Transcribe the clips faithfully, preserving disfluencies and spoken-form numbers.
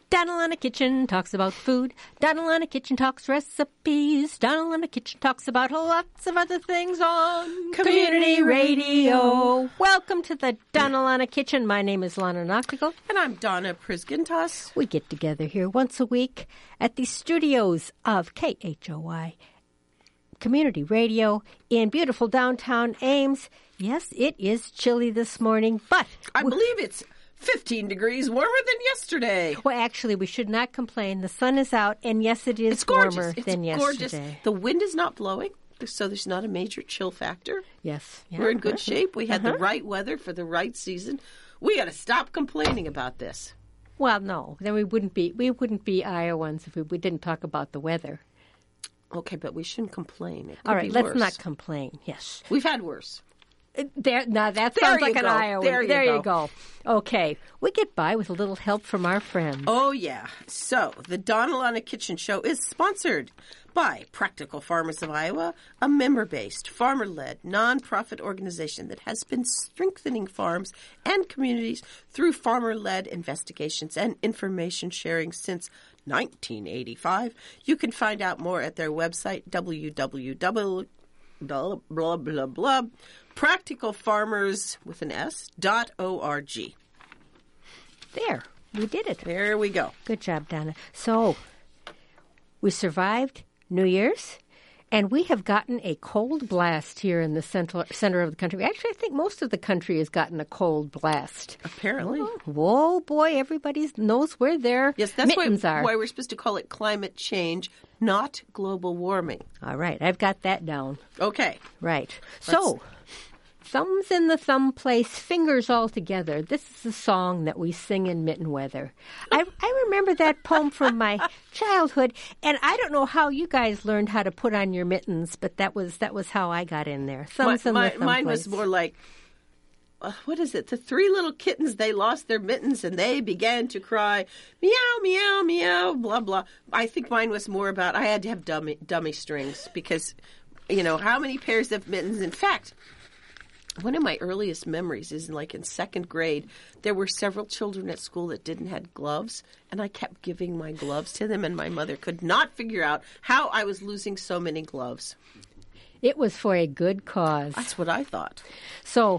Donald on a Kitchen talks about food. Donald on a Kitchen talks recipes. Donald on a Kitchen talks about lots of other things on Community Radio. Welcome to the Donald on a Kitchen. My name is Lana Noctigal. And I'm Donna Prisgentas. We get together here once a week at the studios of K H O Y Community Radio in beautiful downtown Ames. Yes, it is chilly this morning, but... I believe it's fifteen degrees warmer than yesterday. Well, actually, we should not complain. The sun is out, and yes, it is it's gorgeous. warmer it's than gorgeous. yesterday. The wind is not blowing, so there's not a major chill factor. Yes. Yeah. We're in good shape. We had uh-huh. the right weather for the right season. We got to stop complaining about this. Well, no. Then we wouldn't be we wouldn't be Iowans if we, we didn't talk about the weather. Okay, but we shouldn't complain. It could All right, be let's worse. not complain. Yes. We've had worse. There, now that There sounds you like an go. Iowan. There you there go. you go. Okay, we get by with a little help from our friends. Oh, yeah. So, the Donald on a Kitchen show is sponsored by Practical Farmers of Iowa, a member-based, farmer-led, nonprofit organization that has been strengthening farms and communities through farmer-led investigations and information sharing since nineteen eighty-five. You can find out more at their website, w w w blah, blah, blah, blah, practical farmers with an S, dot O R G. There, we did it. There we go. Good job, Donna. So, we survived New Year's, and we have gotten a cold blast here in the central, center of the country. Actually, I think most of the country has gotten a cold blast. Apparently. Oh, whoa, boy, everybody knows where their Yes, that's why, mittens are. why we're supposed to call it climate change, not global warming. All right, I've got that down. Okay. Right. So, thumbs in the thumb place, fingers all together. This is a song that we sing in mitten weather. I, I remember that poem from my childhood, and I don't know how you guys learned how to put on your mittens, but that was that was how I got in there. Thumbs My, in my, the thumb mine place. was more like, uh, what is it? The three little kittens, they lost their mittens and they began to cry, meow, meow, meow, blah, blah. I think mine was more about, I had to have dummy, dummy strings because, you know, how many pairs of mittens? In fact, one of my earliest memories is like in second grade, there were several children at school that didn't have gloves, and I kept giving my gloves to them, and my mother could not figure out how I was losing so many gloves. It was for a good cause. That's what I thought. So,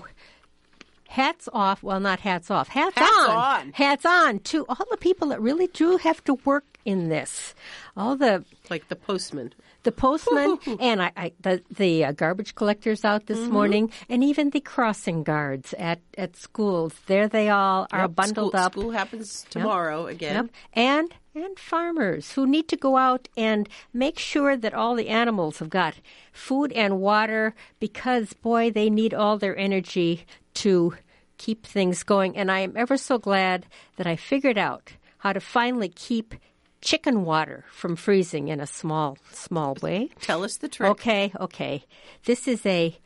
hats off. Well, not hats off. Hats, Hats on. on. Hats on to all the people that really do have to work in this. All the Like the postman. the postman and I, I the the uh, garbage collectors out this Mm-hmm. morning, and even the crossing guards at, at schools. There they all are Yep, bundled school, up. School happens tomorrow again. Yep. And and farmers who need to go out and make sure that all the animals have got food and water, because boy, they need all their energy to keep things going. And I am ever so glad that I figured out how to finally keep chicken water from freezing in a small, small way. Tell us the trick. Okay, okay. This is a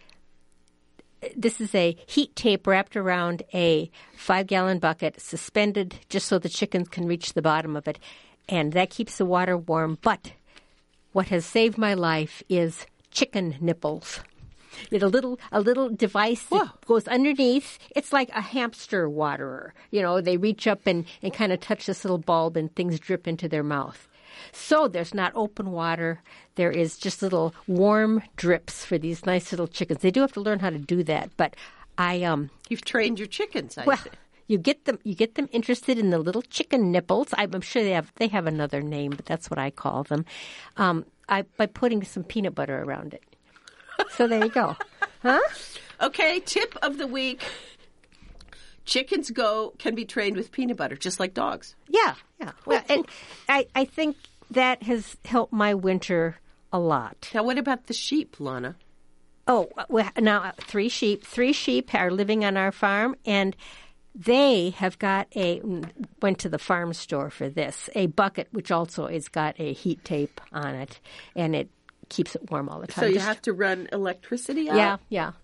this is a heat tape wrapped around a five-gallon bucket, suspended just so the chickens can reach the bottom of it, and that keeps the water warm. But what has saved my life is chicken nipples. It's a little a little device that Whoa. goes underneath. It's like a hamster waterer. You know, they reach up and, and kind of touch this little bulb and things drip into their mouth. So there's not open water. There is just little warm drips for these nice little chickens. They do have to learn how to do that, but I um You've trained your chickens, I well, think. you get them you get them interested in the little chicken nipples. I'm sure they have they have another name, but that's what I call them. Um, I by putting some peanut butter around it. So there you go. Huh? Okay, tip of the week. Chickens go can be trained with peanut butter, just like dogs. Yeah, yeah. Well, and I, I think that has helped my winter a lot. Now, what about the sheep, Lana? Oh, well, now uh, three sheep. Three sheep are living on our farm, and they have got a, went to the farm store for this, a bucket which also has got a heat tape on it, and it keeps it warm all the time. So you Just- have to run electricity out? Yeah, yeah.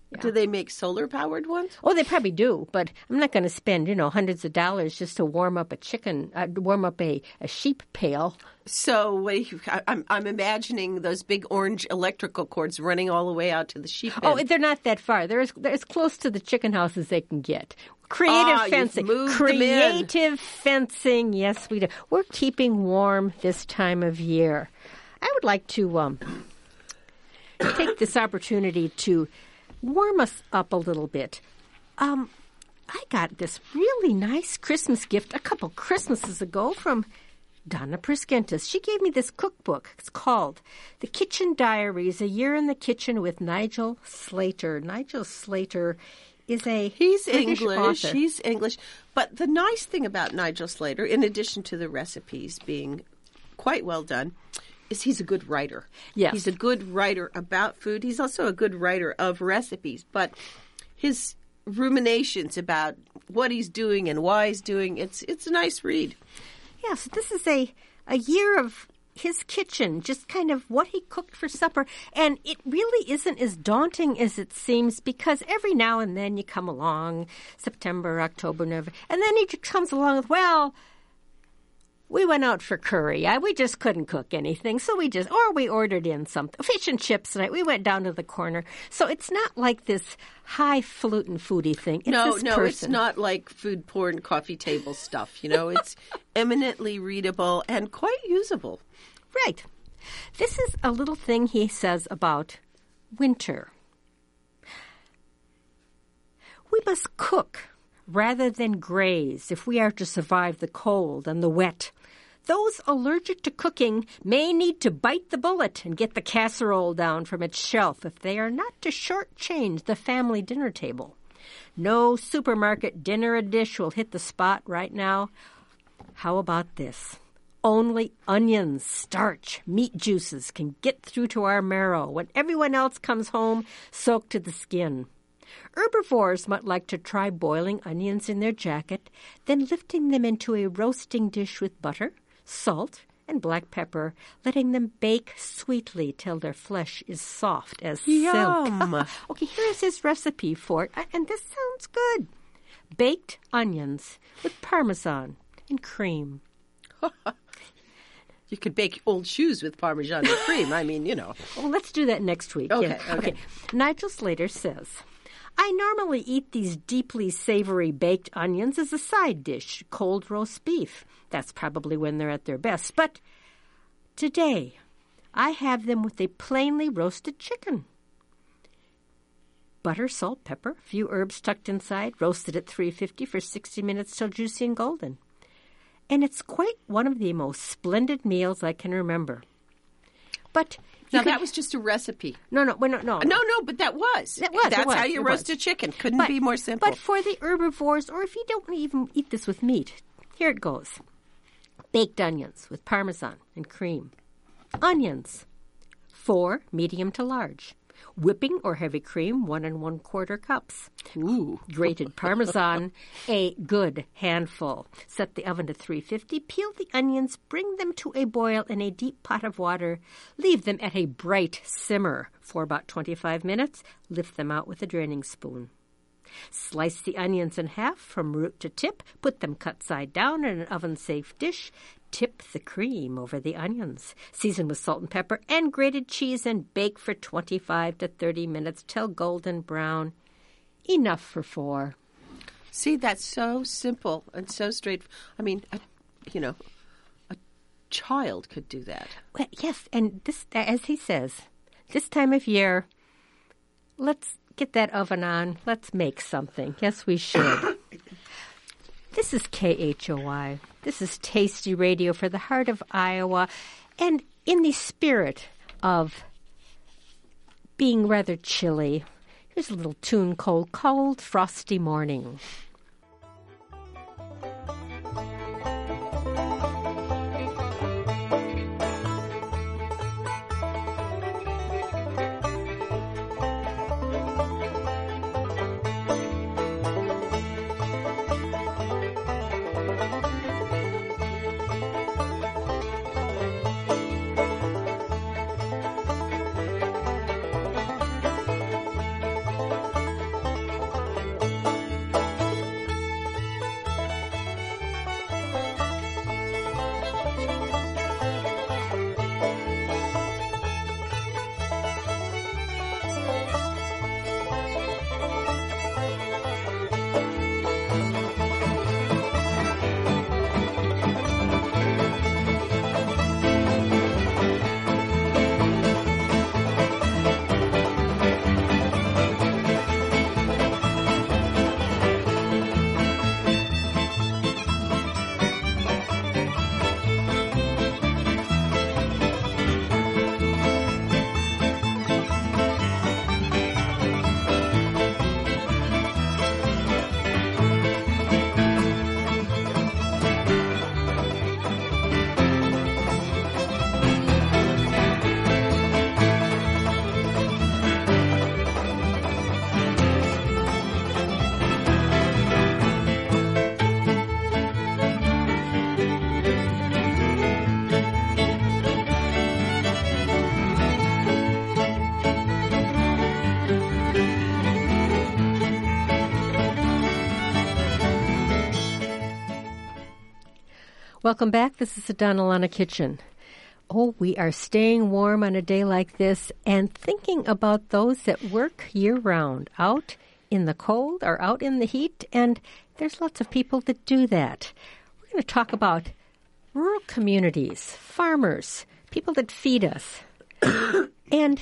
Yeah. Do they make solar-powered ones? Oh, they probably do, but I'm not going to spend, you know, hundreds of dollars just to warm up a chicken, uh, warm up a, a sheep pail. So what do you, I, I'm, I'm imagining those big orange electrical cords running all the way out to the sheep pen. Oh, they're not that far. They're as, they're as close to the chicken house as they can get. Creative ah, fencing. You've moved them in. Creative fencing. Yes, we do. We're keeping warm this time of year. I would like to um, take this opportunity to warm us up a little bit. Um, I got this really nice Christmas gift a couple Christmases ago from Donna Priskentis. She gave me this cookbook. It's called The Kitchen Diaries, A Year in the Kitchen with Nigel Slater. Nigel Slater is a He's British English. author. He's English. But the nice thing about Nigel Slater, in addition to the recipes being quite well done, is he's a good writer. Yes. He's a good writer about food. He's also a good writer of recipes. But his ruminations about what he's doing and why he's doing, it's it's a nice read. Yes, this is a, a year of his kitchen, just kind of what he cooked for supper. And it really isn't as daunting as it seems, because every now and then you come along, September, October, November, and then he just comes along with, well, we went out for curry. I, we just couldn't cook anything, so we just, or we ordered in something. Fish and chips tonight. We went down to the corner. So it's not like this highfalutin foodie thing. It's no, this no, person. It's not like food porn, coffee table stuff. You know, it's eminently readable and quite usable. Right. This is a little thing he says about winter. We must cook rather than graze if we are to survive the cold and the wet. Those allergic to cooking may need to bite the bullet and get the casserole down from its shelf if they are not to shortchange the family dinner table. No supermarket dinner a dish will hit the spot right now. How about this? Only onions, starch, meat juices can get through to our marrow when everyone else comes home soaked to the skin. Herbivores might like to try boiling onions in their jacket, then lifting them into a roasting dish with butter, salt, and black pepper, letting them bake sweetly till their flesh is soft as Yum. silk. Okay, here is his recipe for it, and this sounds good. Baked onions with Parmesan and cream. You could bake old shoes with Parmesan and cream. I mean, you know. Well, let's do that next week. Okay, Yeah. okay. Nigel Slater says, I normally eat these deeply savory baked onions as a side dish, cold roast beef. That's probably when they're at their best. But today, I have them with a plainly roasted chicken. Butter, salt, pepper, a few herbs tucked inside, roasted at three fifty for sixty minutes till juicy and golden. And it's quite one of the most splendid meals I can remember. But Now, could, that was just a recipe. no, no, well, no, no, No, no, but that was. That was, it That's was, how you it roast was. a chicken. Couldn't But- be more simple. But for the herbivores, or if you don't even eat this with meat, here it goes. Baked onions with Parmesan and cream. Onions, four medium to large. Whipping or heavy cream, one and one quarter cups. Ooh. Grated Parmesan, a good handful. Set the oven to three fifty. Peel the onions. Bring them to a boil in a deep pot of water. Leave them at a bright simmer for about twenty-five minutes. Lift them out with a draining spoon. Slice the onions in half from root to tip. Put them cut side down in an oven-safe dish. Tip the cream over the onions. Season with salt and pepper and grated cheese and bake for twenty-five to thirty minutes till golden brown. Enough for four. See, that's so simple and so straight. I mean, a, you know, a child could do that. Well, yes, and this, as he says, this time of year, let's get that oven on. Let's make something. Yes, we should. This is K H O I. This is Tasty Radio for the heart of Iowa. And in the spirit of being rather chilly, here's a little tune called Cold Frosty Morning. Welcome back. This is the Donalana Kitchen. Oh, we are staying warm on a day like this and thinking about those that work year-round, out in the cold or out in the heat, and there's lots of people that do that. We're going to talk about rural communities, farmers, people that feed us. And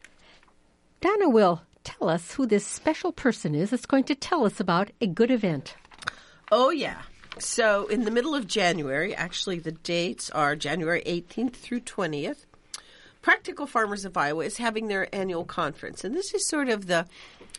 Donna will tell us who this special person is that's going to tell us about a good event. Oh, yeah. So in the middle of January, actually the dates are January eighteenth through twentieth, Practical Farmers of Iowa is having their annual conference. And this is sort of the,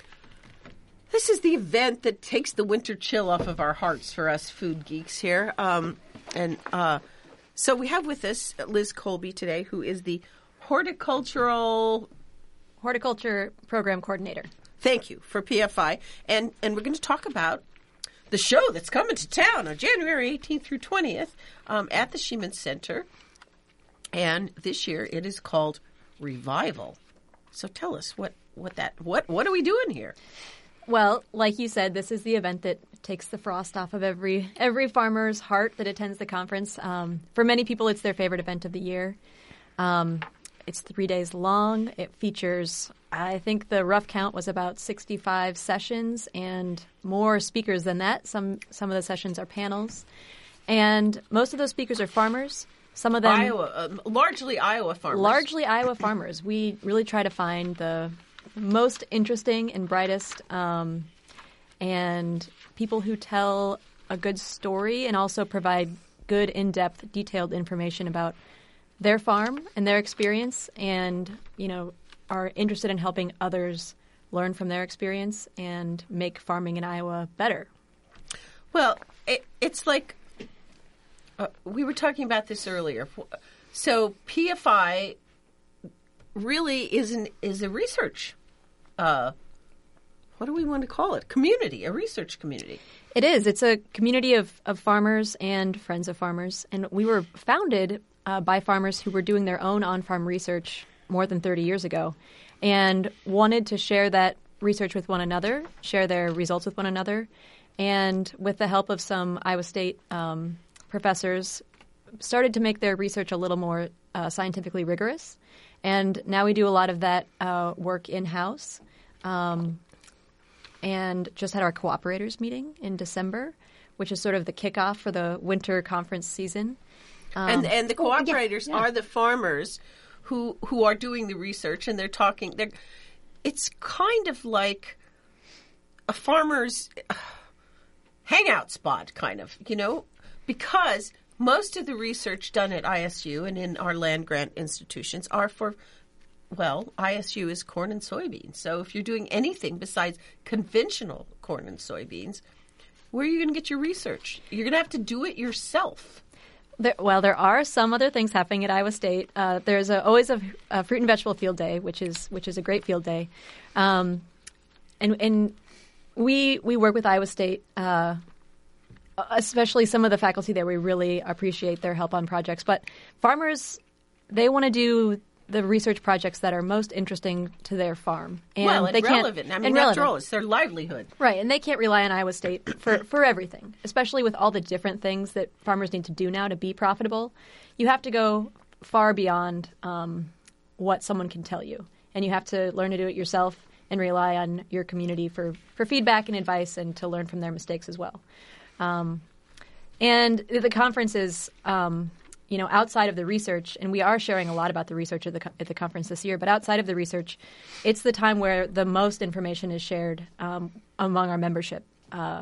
this is the event that takes the winter chill off of our hearts for us food geeks here. Um, and uh, so we have with us Liz Colby today, who is the horticultural... Horticulture Program Coordinator. Thank you, for P F I. And, and we're going to talk about the show that's coming to town on January eighteenth through twentieth um, at the Sheeman Center. And this year it is called Revival. So tell us, what, what that what what are we doing here? Well, like you said, this is the event that takes the frost off of every every farmer's heart that attends the conference. Um, for many people, it's their favorite event of the year. Um, it's three days long. It features, I think the rough count was about sixty-five sessions and more speakers than that. Some some of the sessions are panels. And most of those speakers are farmers. Some of them... Iowa, uh, largely Iowa farmers. Largely Iowa farmers. We really try to find the most interesting and brightest um, and people who tell a good story and also provide good, in-depth, detailed information about their farm and their experience, and, you know, are interested in helping others learn from their experience and make farming in Iowa better. Well, it, it's like uh, we were talking about this earlier. So P F I really is an, is a research, uh, what do we want to call it? Community, a research community. It is. It's a community of, of farmers and friends of farmers, and we were founded Uh, by farmers who were doing their own on-farm research more than thirty years ago and wanted to share that research with one another, share their results with one another, and with the help of some Iowa State um, professors, started to make their research a little more uh, scientifically rigorous. And now we do a lot of that uh, work in-house, um, and just had our cooperators meeting in December, which is sort of the kickoff for the winter conference season. Um, and and the cooperators oh, yeah, yeah. are the farmers who who are doing the research, and they're talking. They're, it's kind of like a farmer's hangout spot, kind of, you know, because most of the research done at I S U and in our land grant institutions are for, well, I S U is corn and soybeans. So if you're doing anything besides conventional corn and soybeans, where are you going to get your research? You're going to have to do it yourself. There, well, there are some other things happening at Iowa State. Uh, there's a, always a, a fruit and vegetable field day, which is which is a great field day, um, and and we we work with Iowa State, uh, especially some of the faculty there. We really appreciate their help on projects. But farmers, they want to do the research projects that are most interesting to their farm. And well, and they relevant. Can't, I mean, after all, it's their livelihood. Right, and they can't rely on Iowa State for, for everything, especially with all the different things that farmers need to do now to be profitable. You have to go far beyond um, what someone can tell you, and you have to learn to do it yourself and rely on your community for, for feedback and advice and to learn from their mistakes as well. Um, and the conference is... Um, You know, outside of the research, and we are sharing a lot about the research at the at the conference this year, but outside of the research, it's the time where the most information is shared um, among our membership. Uh,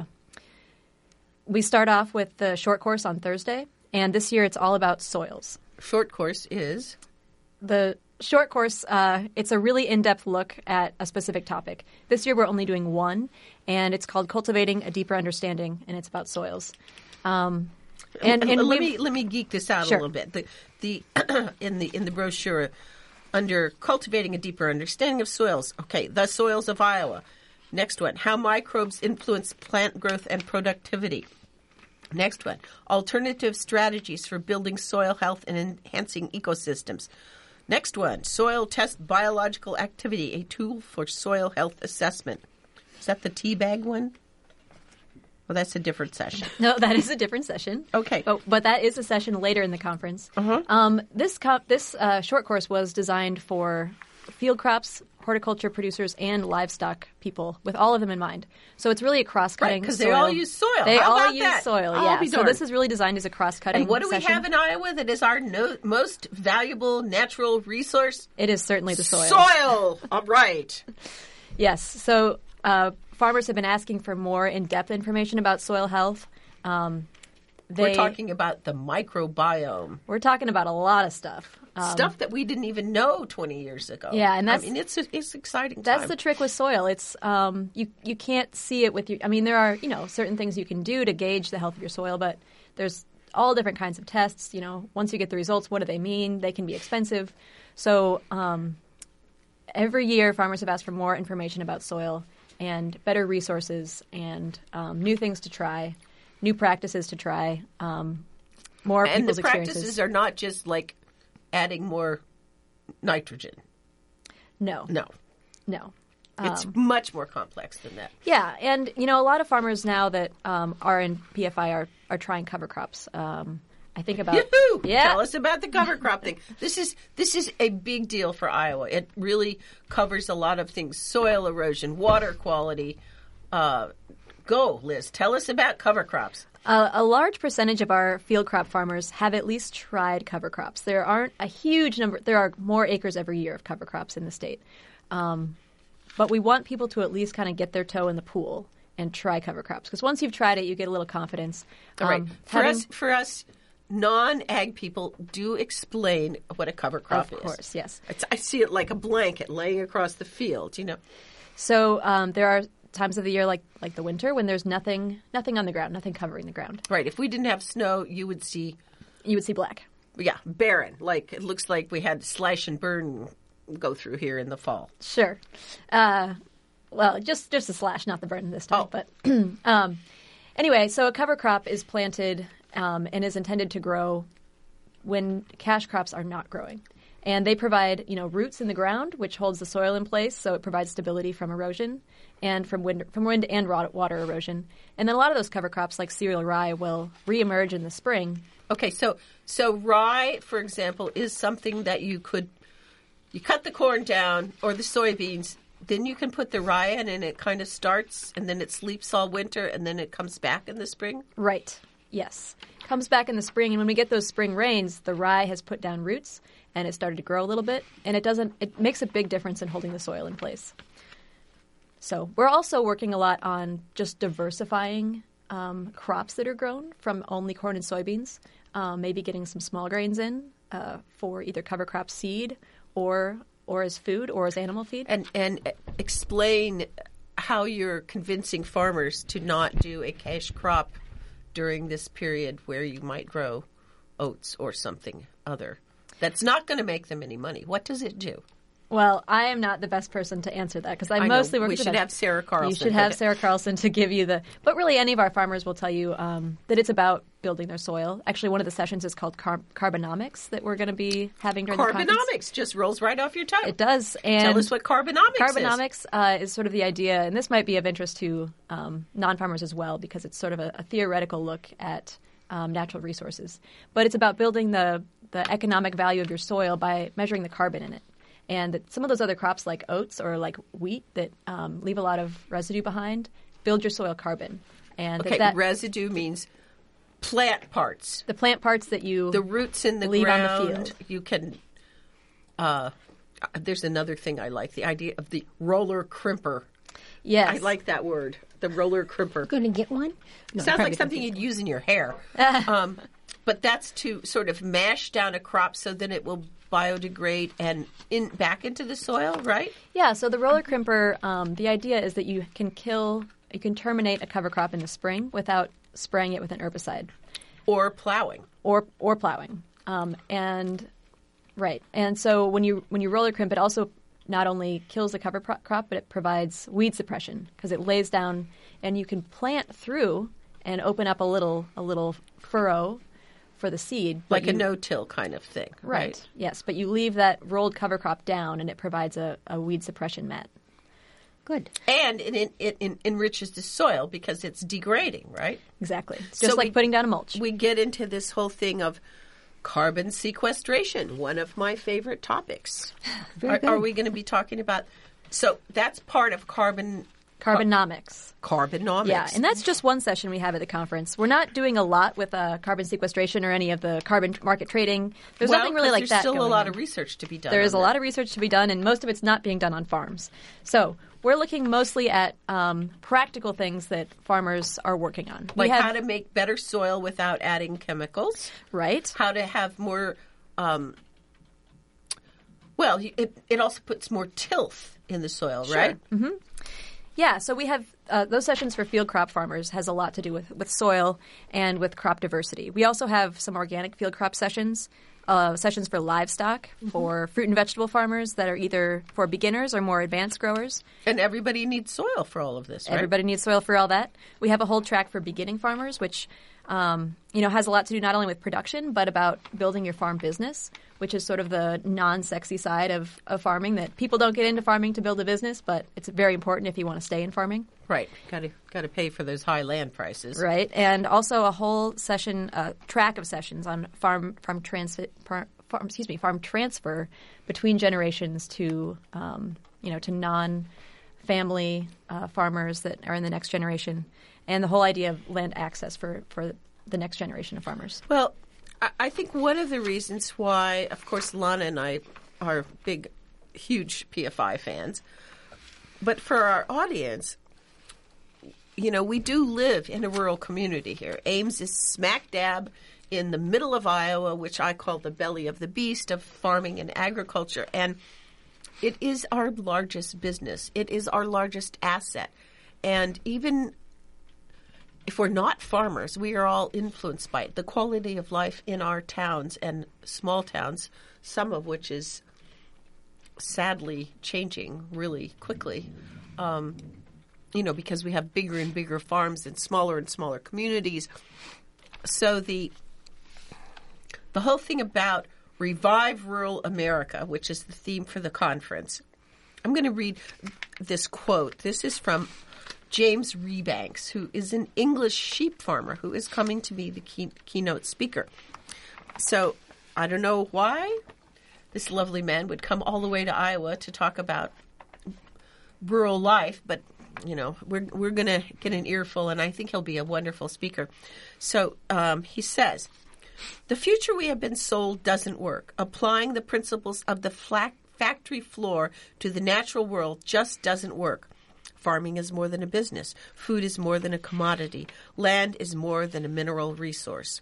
we start off with the short course on Thursday, and this year it's all about soils. Short course is? The short course, uh, it's a really in-depth look at a specific topic. This year we're only doing one, and it's called Cultivating a Deeper Understanding, and it's about soils. Um And, and let me let me geek this out sure. a little bit. The the in the in the brochure under Cultivating a Deeper Understanding of Soils. Okay, the soils of Iowa. Next one, how microbes influence plant growth and productivity. Next one, alternative strategies for building soil health and enhancing ecosystems. Next one, soil test biological activity, a tool for soil health assessment. Is that the tea bag one? Well, that's a different session. No, that is a different session. Okay. But, but that is a session later in the conference. Uh-huh. Um, this co- this uh, short course was designed for field crops, horticulture producers, and livestock people, with all of them in mind. So it's really a cross-cutting Right, 'cause soil. they all use soil. They How all about use that? soil, I'll yeah. be So darned. this is really designed as a cross-cutting And what do we session. have in Iowa that is our no- most valuable natural resource? It is certainly the soil. Soil! All right. Yes. So uh, farmers have been asking for more in-depth information about soil health. Um, they, We're talking about the microbiome. We're talking about a lot of stuff. Um, Stuff that we didn't even know twenty years ago. Yeah, and that's- I mean, it's it's exciting. That's time. the trick with soil. It's um, you you can't see it with your. I mean, there are you know certain things you can do to gauge the health of your soil, but there's all different kinds of tests. You know, once you get the results, what do they mean? They can be expensive. So um, every year, farmers have asked for more information about soil and better resources and um, new things to try, new practices to try, um, more and people's the experiences. practices are not just like adding more nitrogen. No, No, no. it's Um, much more complex than that. Yeah, and you know a lot of farmers now that um, are in P F I are are trying cover crops. Um, I think about Yoo-hoo! yeah. Tell us about the cover crop thing. This is this is a big deal for Iowa. It really covers a lot of things: soil erosion, water quality. Uh, go, Liz. Tell us about cover crops. Uh, a large percentage of our field crop farmers have at least tried cover crops. There aren't a huge number. There are more acres every year of cover crops in the state, um, but we want people to at least kind of get their toe in the pool and try cover crops because once you've tried it, you get a little confidence. All right. Um, For having- us, for us non-ag people, do explain what a cover crop Of is. course, yes. It's, I see it like a blanket laying across the field. You know. So um, there are times of the year like like the winter when there's nothing nothing on the ground, nothing covering the ground. Right. If we didn't have snow, you would see, You would see black. yeah, barren. Like it looks like we had slash and burn go through here in the fall. Sure. Uh, well, just just a slash, not the burn this time. Oh. But um, anyway, so a cover crop is planted um, and is intended to grow when cash crops are not growing. And they provide, you know, roots in the ground, which holds the soil in place, so it provides stability from erosion and from wind, from wind and ro- water erosion. And then a lot of those cover crops, like cereal rye, will reemerge in the spring. Okay, so so rye, for example, is something that you could you cut the corn down or the soybeans, then you can put the rye in, and it kind of starts, and then it sleeps all winter, and then it comes back in the spring. Right. Yes. Comes back in the spring, and when we get those spring rains, the rye has put down roots and it started to grow a little bit, and it doesn't. It makes a big difference in holding the soil in place. So we're also working a lot on just diversifying um, crops that are grown from only corn and soybeans. Um, maybe getting some small grains in uh, for either cover crop seed or or as food or as animal feed. And and explain how you're convincing farmers to not do a cash crop during this period where you might grow oats or something other. That's not going to make them any money. What does it do? Well, I am not the best person to answer that because I, I know. mostly work We with the should veg- have Sarah Carlson You should for have that. Sarah Carlson to give you the. But really, any of our farmers will tell you um, that it's about building their soil. Actually, one of the sessions is called car- Carbonomics that we're going to be having during the conference. Carbonomics just rolls right off your tongue. It does. And Tell us what carbonomics is. Carbonomics uh, is sort of the idea, and this might be of interest to um, non-farmers as well because it's sort of a, a theoretical look at um, natural resources. But it's about building the the economic value of your soil by measuring the carbon in it. And that some of those other crops like oats or like wheat that um, leave a lot of residue behind build your soil carbon. And Okay, that, that residue means plant parts. the plant parts that you The roots in the leave on the ground. field. You can. Uh, there's another thing I like: the idea of the roller crimper. yes, I like that word, the roller crimper. Going to get one? No, Sounds probably like something don't. you'd use in your hair. um, but that's to sort of mash down a crop so then it will biodegrade and in back into the soil, right? Yeah, so the roller crimper, um, the idea is that you can kill, you can terminate a cover crop in the spring without spraying it with an herbicide Or plowing. or or plowing. Um, and right, and so when you when you roller crimp, it also not only kills the cover pro- crop, but it provides weed suppression because it lays down, and you can plant through and open up a little a little furrow for the seed, but Like a you- no-till kind of thing, right? Right. Yes, but you leave that rolled cover crop down, and it provides a, a weed suppression mat. Good. And it, it, it, it enriches the soil because it's degrading, right? Exactly. It's So just like we- putting down a mulch. We get into this whole thing of carbon sequestration, one of my favorite topics. Very Are, good. are we going to be talking about? So that's part of carbon Carbonomics. carbonomics. Yeah, and that's just one session we have at the conference. We're not doing a lot with uh, carbon sequestration or any of the carbon market trading. There's well, nothing really 'cause like there's that still going a lot on. of research to be done. There is a on lot that. of research to be done, and most of it's not being done on farms. So we're looking mostly at um, practical things that farmers are working on. We like have, how to make better soil without adding chemicals. right? How to have more. Um, well, it it also puts more tilth in the soil, right? Mm-hmm. Yeah, so we have uh, those sessions for field crop farmers has a lot to do with, with soil and with crop diversity. We also have some organic field crop sessions, uh, sessions for livestock, Mm-hmm. for fruit and vegetable farmers that are either for beginners or more advanced growers. And everybody needs soil for all of this, right? Everybody needs soil for all that. We have a whole track for beginning farmers, which um, you know has a lot to do not only with production but about building your farm business, which is sort of the non-sexy side of, of farming that people don't get into farming to build a business, but it's very important if you want to stay in farming. Right. Got to got to pay for those high land prices. Right, and also a whole session, uh, track of sessions on farm farm trans farm, farm, excuse me farm transfer between generations to um, you know to non-family uh, farmers that are in the next generation, and the whole idea of land access for for the next generation of farmers. Well, I- I think one of the reasons why, of course, Lana and I are big, huge P F I fans, but for our audience, you know, we do live in a rural community here. Ames is smack dab in the middle of Iowa, which I call the belly of the beast of farming and agriculture. And it is our largest business. It is our largest asset. And even if we're not farmers, we are all influenced by it. The quality of life in our towns and small towns, some of which is sadly changing really quickly, um, you know, because we have bigger and bigger farms and smaller and smaller communities. So the the whole thing about Revive Rural America, which is the theme for the conference, I'm going to read this quote. This is from James Rebanks, who is an English sheep farmer who is coming to be the key, keynote speaker. So I don't know why this lovely man would come all the way to Iowa to talk about rural life, but you know we're we're going to get an earful, and I think he'll be a wonderful speaker. So um, he says, "The future we have been sold doesn't work. Applying the principles of the flat factory floor to the natural world just doesn't work. Farming is more than a business. Food is more than a commodity. Land is more than a mineral resource."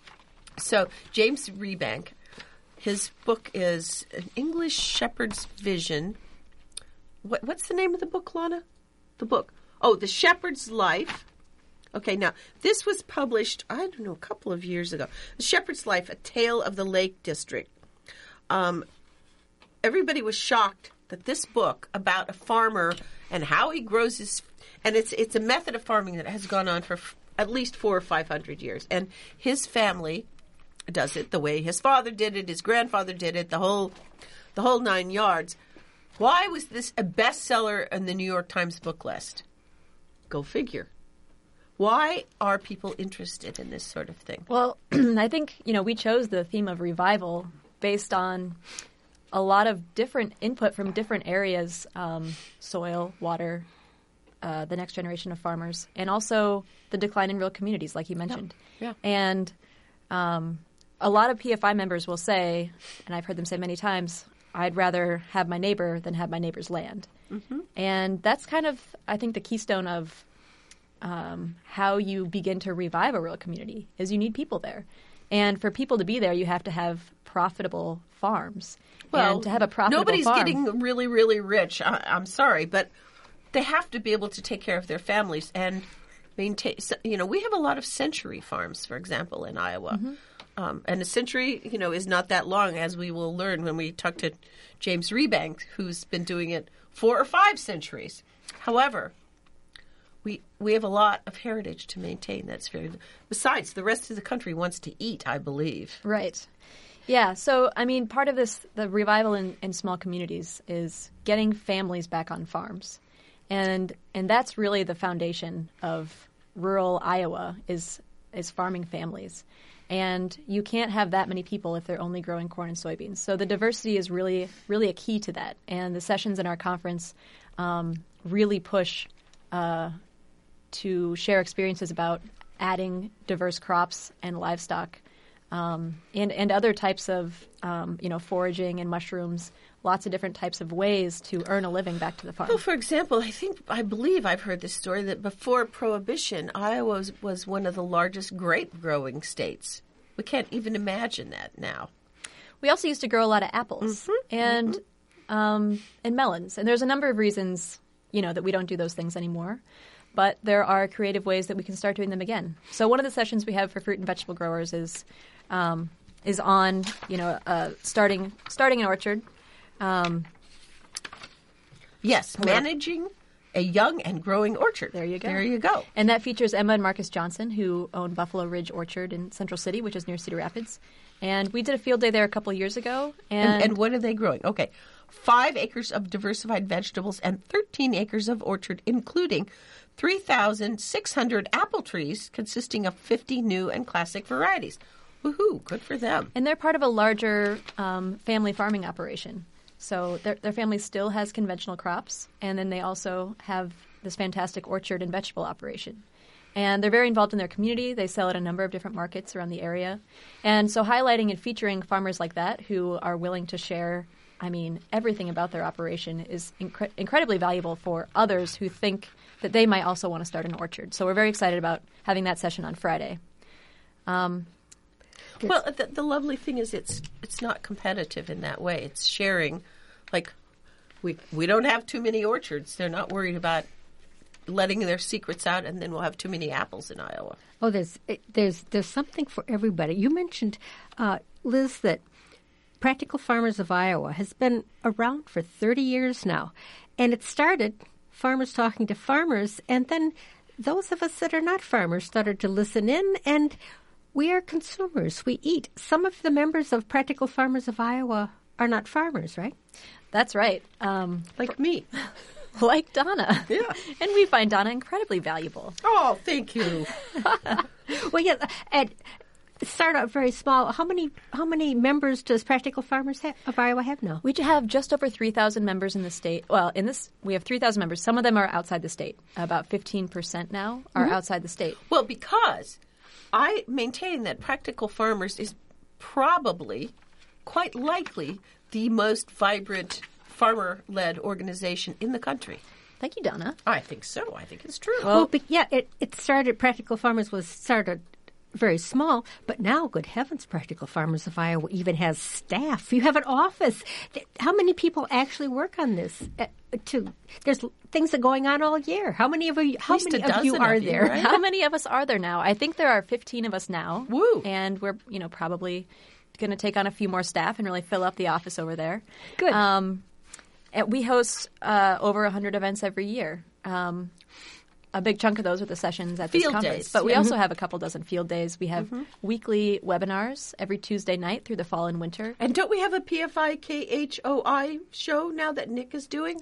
So James Rebank, his book is An English Shepherd's Vision. What, what's the name of the book, Lana? The book. Oh, The Shepherd's Life. Okay, now, this was published, I don't know, a couple of years ago. The Shepherd's Life, A Tale of the Lake District. Um, everybody was shocked that this book about a farmer and how he grows his, and it's it's a method of farming that has gone on for f- at least four or five hundred years, and his family does it the way his father did it, his grandfather did it, the whole the whole nine yards. Why was this a bestseller in the New York Times book list? Go figure. Why are people interested in this sort of thing? Well, I think, you know, we chose the theme of revival based on a lot of different input from different areas, um, soil, water, uh, the next generation of farmers, and also the decline in rural communities, like you mentioned. Yeah. And um, a lot of P F I members will say, and I've heard them say many times, I'd rather have my neighbor than have my neighbor's land. Mm-hmm. And that's kind of, I think, the keystone of um, how you begin to revive a rural community is you need people there. And for people to be there, you have to have profitable farms. Well, and to have a profitable nobody's farm, getting really, really rich. I, I'm sorry, but they have to be able to take care of their families and maintain. You know, we have a lot of century farms, for example, in Iowa. Mm-hmm. Um, and a century, you know, is not that long, as we will learn when we talk to James Rebank, who's been doing it four or five centuries. However, we we have a lot of heritage to maintain. That's very. Besides, the rest of the country wants to eat, I believe. Right. Yeah. So, I mean, part of this, the revival in, in small communities is getting families back on farms. And and that's really the foundation of rural Iowa is is farming families. And you can't have that many people if they're only growing corn and soybeans. So the diversity is really, really a key to that. And the sessions in our conference um, really push uh, to share experiences about adding diverse crops and livestock um, and, and other types of, um, you know, foraging and mushrooms, lots of different types of ways to earn a living back to the farm. Well, for example, I think, I believe I've heard this story that before Prohibition, Iowa was, was one of the largest grape-growing states. We can't even imagine that now. We also used to grow a lot of apples Mm-hmm. and mm-hmm. um, and melons. And there's a number of reasons, you know, that we don't do those things anymore. But there are creative ways that we can start doing them again. So one of the sessions we have for fruit and vegetable growers is um, is on, you know, uh, starting starting an orchard. Um, yes, managing a young and growing orchard. There you go. There you go. And that features Emma and Marcus Johnson, who own Buffalo Ridge Orchard in Central City, which is near Cedar Rapids. And we did a field day there a couple of years ago. And, And, and what are they growing? Okay, five acres of diversified vegetables and thirteen acres of orchard, including three thousand six hundred apple trees consisting of fifty new and classic varieties. Woohoo, good for them. and they're part of a larger um, family farming operation. So their, their family still has conventional crops, and then they also have this fantastic orchard and vegetable operation. And they're very involved in their community. They sell at a number of different markets around the area. And so highlighting and featuring farmers like that who are willing to share, I mean, everything about their operation is incre- incredibly valuable for others who think that they might also want to start an orchard. So we're very excited about having that session on Friday. Um, Well, the, the lovely thing is it's it's not competitive in that way. It's sharing. Like, we we don't have too many orchards. They're not worried about letting their secrets out, and then we'll have too many apples in Iowa. Oh, there's there's there's something for everybody. You mentioned, uh, Liz, that Practical Farmers of Iowa has been around for thirty years now, and it started farmers talking to farmers, and then those of us that are not farmers started to listen in, and we are consumers. We eat. Some of the members of Practical Farmers of Iowa are not farmers, right? that's right. Um, Like me. like Donna. Yeah. And we find Donna incredibly valuable. Oh, thank you. Well, yeah, and start out very small. How many how many members does Practical Farmers ha- of Iowa have now? We have just over three thousand members in the state. Well, in this, we have three thousand members. Some of them are outside the state. About fifteen percent now are Mm-hmm. outside the state. Well, because I maintain that Practical Farmers is probably, quite likely, the most vibrant farmer-led organization in the country. Thank you, Donna. I think so. I think it's true. Well, but yeah, it, it started, Practical Farmers was started very small, but now, good heavens, Practical Farmers of Iowa even has staff. You have an office. How many people actually work on this? Uh, to There's things that are going on all year. How many of you, how least many a of you dozen are of you, there? right? How many of us are there now? I think there are fifteen of us now. Woo. And we're, you know, probably going to take on a few more staff and really fill up the office over there. Good. Um, and we host uh, over one hundred events every year. Um, a big chunk of those are the sessions at this Field conference. days, But we yeah. also have a couple dozen field days. We have weekly webinars every Tuesday night through the fall and winter. And don't we have a P F I K H O I show now that Nick is doing?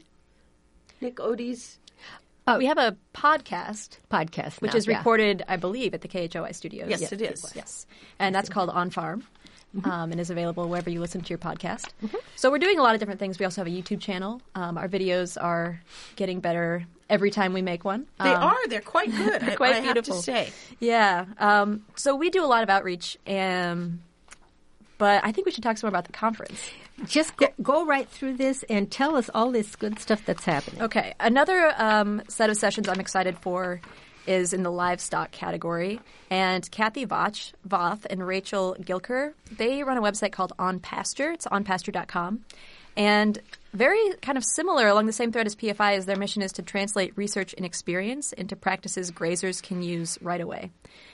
Nick Odie's. We have a podcast, Podcast which now, is yeah. recorded, I believe, at the K H O I studios. Yes, it is. Yes. And that's called On Farm. Mm-hmm. Um, and is available wherever you listen to your podcast. So we're doing a lot of different things. We also have a YouTube channel. Um, our videos are getting better every time we make one. They Um, are. They're quite good. I- quite I beautiful. have to say. Yeah. Um, so we do a lot of outreach. Um, but I think we should talk some more about the conference. Just go, go right through this and tell us all this good stuff that's happening. Okay. Another um, set of sessions I'm excited for is in the livestock category. And Kathy Voth, Voth and Rachel Gilker, they run a website called On Pasture. It's on pasture dot com. And very kind of similar along the same thread as P F I is their mission is to translate research and experience into practices grazers can use right away.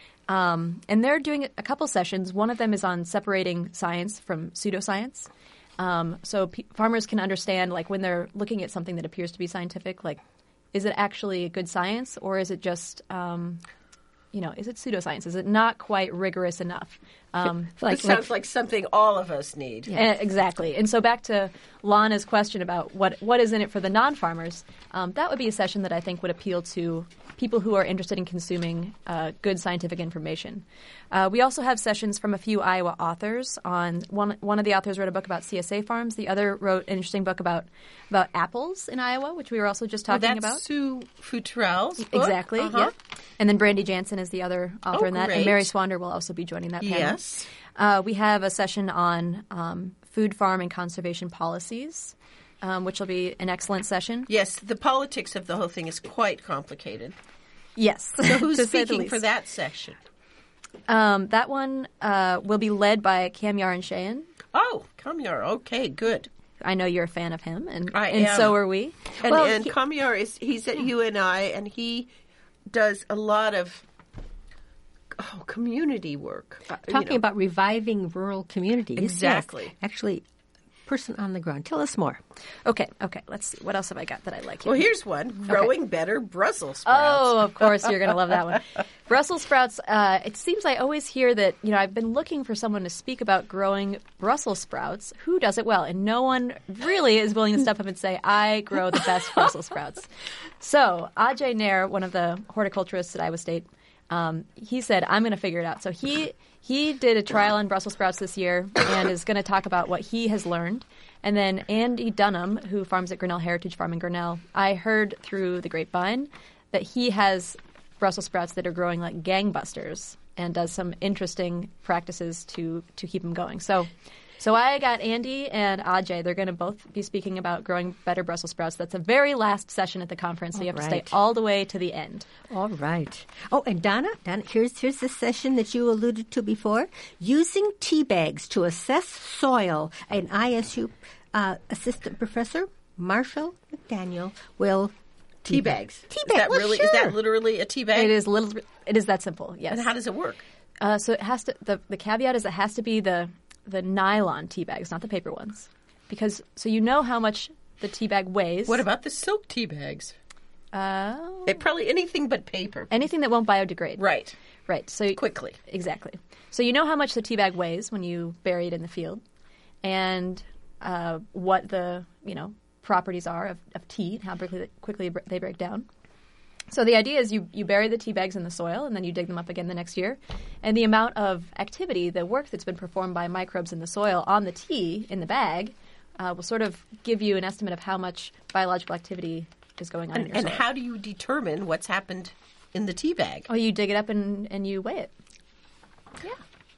Um, and they're doing a couple sessions. One of them is on separating science from pseudoscience. Um, so p- farmers can understand, like, when they're looking at something that appears to be scientific, like, is it actually good science or is it just um, you know, is it pseudoscience? Is it not quite rigorous enough? Um, like, it sounds like, like something all of us need. Yeah. Exactly. And so back to Lana's question about what what is in it for the non-farmers, um, that would be a session that I think would appeal to people who are interested in consuming uh, good scientific information. Uh, we also have sessions from a few Iowa authors. On one one of the authors wrote a book about C S A farms. The other wrote an interesting book about about apples in Iowa, which we were also just talking oh, that's about. Sue Futrell's book. Exactly. Uh-huh. Yep. And then Brandy Jansen is the other author oh, in that, great. and Mary Swander will also be joining that panel. Yes. Uh, we have a session on um, food, farm, and conservation policies, um, which will be an excellent session. Yes, the politics of the whole thing is quite complicated. Yes. So who's speaking for that section? Um, that one uh, will be led by Kamyaran Shayan. Oh, Kamyar. Okay, good. I know you're a fan of him, and I and am. so are we. And, well, and he, Kamyar is he's at U N I, and he does a lot of oh community work. Talking you know. about reviving rural communities. Exactly. Yes. Actually, person on the ground. Tell us more. Okay, okay. Let's see. What else have I got that I like here? Well, here's one. Growing okay. better Brussels sprouts. Oh, of course. You're going to love that one. Brussels sprouts, uh, it seems I always hear that, you know, I've been looking for someone to speak about growing Brussels sprouts. Who does it well? And no one really is willing to step up and say, I grow the best Brussels sprouts. So Ajay Nair, one of the horticulturists at Iowa State, um, he said, I'm going to figure it out. So he he did a trial on Brussels sprouts this year and is going to talk about what he has learned. And then Andy Dunham, who farms at Grinnell Heritage Farm in Grinnell, I heard through the grapevine that he has Brussels sprouts that are growing like gangbusters and does some interesting practices to, to keep them going. So so I got Andy and Ajay. They're going to both be speaking about growing better Brussels sprouts. That's the very last session at the conference, so all you have right. to stay all the way to the end. All right. Oh, and Donna, Donna, here's here's the session that you alluded to before. Using tea bags to assess soil. An I S U uh, assistant professor, Marshall McDaniel, will Tea bags. Tea Is bag. that Well, really? sure. Is that literally a tea bag? It is little. It is that simple. Yes. And how does it work? Uh, so it has to. The, the caveat is it has to be the the nylon tea bags, not the paper ones, because so you know how much the tea bag weighs. What about the silk tea bags? Uh, It probably anything but paper. anything that won't biodegrade. Right. Right. So Quickly. Exactly. So you know how much the tea bag weighs when you bury it in the field, and uh, what the you know properties are of, of tea and how quickly quickly they break down. So the idea is you, you bury the tea bags in the soil and then you dig them up again the next year. And the amount of activity, the work that's been performed by microbes in the soil on the tea in the bag uh, will sort of give you an estimate of how much biological activity is going on And, in your and soil. how do you determine what's happened in the tea bag? Oh, you dig it up and, and you weigh it. Yeah.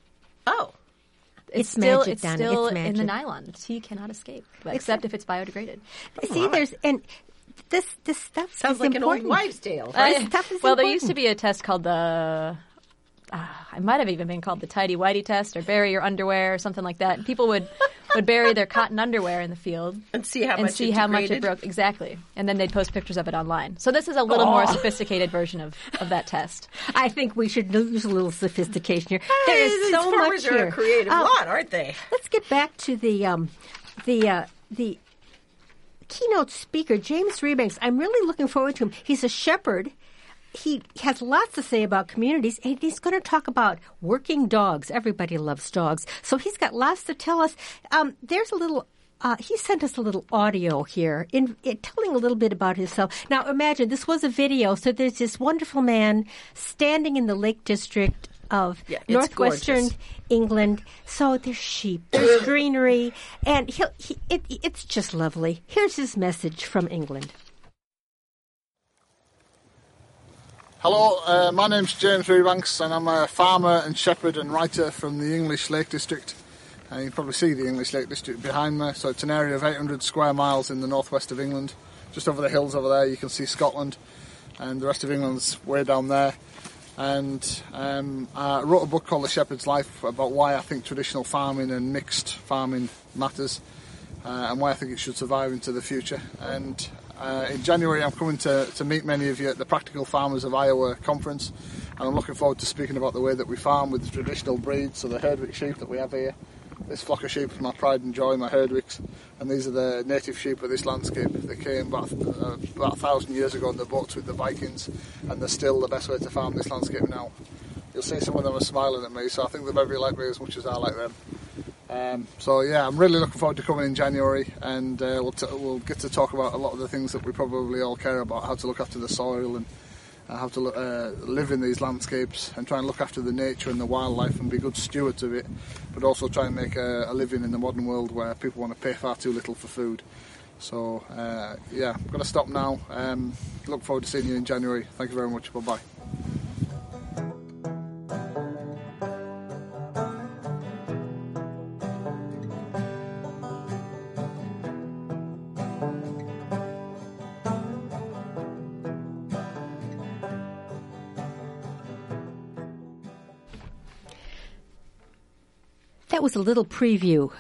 Oh. It's still, magic, it's Donna. still It's in the magic. nylon. The tea cannot escape, except if it's biodegraded. See, there's and this this stuff Sounds is like important. an old wives' tale. Right? Uh, Stuff is well, there important. used to be a test called the. Uh, it might have even been called the tidy whitey test, or bury your underwear, or something like that. And people would would bury their cotton underwear in the field And see how and much see it how much it degraded? broke exactly, and then they'd post pictures of it online. So this is a little more sophisticated version of, of that test. I think we should use a little sophistication here. There is These so farmers much are here. a creative Oh, lot, aren't they? Let's get back to the um, the uh, the keynote speaker, James Rebanks. I'm really looking forward to him. He's a shepherd. He has lots to say about communities, and he's going to talk about working dogs. Everybody loves dogs, so he's got lots to tell us. Um, there's a little. Uh, he sent us a little audio here, in, in telling a little bit about himself. Now, imagine this was a video. So there's this wonderful man standing in the Lake District of Yeah, it's northwestern gorgeous. England. So there's sheep, there's greenery, and he'll, he, it, it's just lovely. Here's his message from England. Hello, uh, my name's James Rebanks and I'm a farmer and shepherd and writer from the English Lake District. Uh, you can probably see the English Lake District behind me, so it's an area of eight hundred square miles in the northwest of England. Just over the hills over there you can see Scotland, and the rest of England's way down there. And um, I wrote a book called The Shepherd's Life about why I think traditional farming and mixed farming matters, uh, and why I think it should survive into the future. And Uh, in January, I'm coming to, to meet many of you at the Practical Farmers of Iowa conference, and I'm looking forward to speaking about the way that we farm with the traditional breeds, so the Herdwick sheep that we have here, This flock of sheep is my pride and joy, my Herdwicks, and these are the native sheep of this landscape. They came about, uh, about a thousand years ago on the boats with the Vikings, and they're still the best way to farm this landscape now. You'll see some of them are smiling at me, so I think they maybe like me as much as I like them. Um, so yeah, I'm really looking forward to coming in January, and uh, we'll, t- we'll get to talk about a lot of the things that we probably all care about, how to look after the soil and uh, how to uh, live in these landscapes and try and look after the nature and the wildlife and be good stewards of it, but also try and make a, a living in the modern world where people want to pay far too little for food. So uh, yeah, I'm going to stop now. Um, look forward to seeing you in January. Thank you very much. Bye-bye. That was a little preview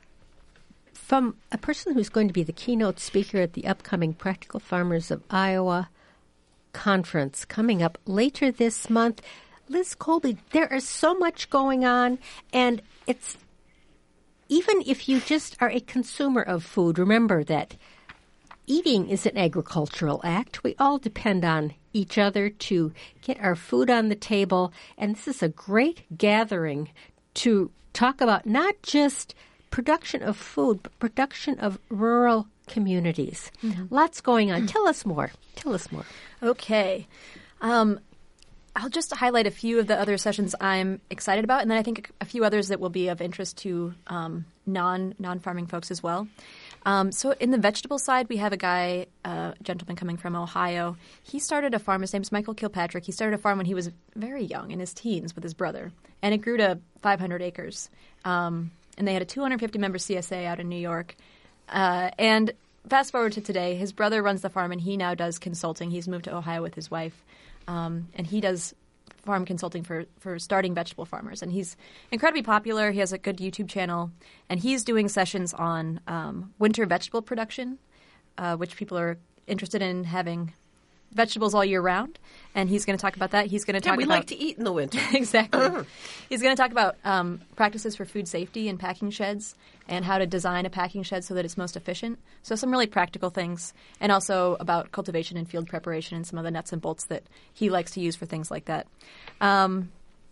from a person who's going to be the keynote speaker at the upcoming Practical Farmers of Iowa conference coming up later this month. Liz Colby, there is so much going on, and it's even if you just are a consumer of food, remember that eating is an agricultural act. We all depend on each other to get our food on the table, and this is a great gathering to talk about not just production of food, but production of rural communities. Mm-hmm. Lots going on. Tell us more. Tell us more. Okay. Um, I'll just highlight a few of the other sessions I'm excited about, and then I think a few others that will be of interest to um, non, non-farming folks as well. Um, so in the vegetable side, we have a guy, a uh, gentleman coming from Ohio. He started a farm. His name's Michael Kilpatrick. He started a farm when he was very young, in his teens, with his brother. And it grew to five hundred acres. Um, and they had a two hundred fifty member C S A out in New York. Uh, and fast forward to today, his brother runs the farm, and he now does consulting. He's moved to Ohio with his wife. Um, and he does farm consulting for, for starting vegetable farmers. And he's incredibly popular. He has a good YouTube channel. And he's doing sessions on um, winter vegetable production, uh, which people are interested in having vegetables all year round. And he's going to talk about that. He's going to yeah, talk we about... like to eat in the winter. Exactly. Uh-huh. He's going to talk about um, practices for food safety in packing sheds and how to design a packing shed so that it's most efficient. So some really practical things, and also about cultivation and field preparation and some of the nuts and bolts that he likes to use for things like that. Um,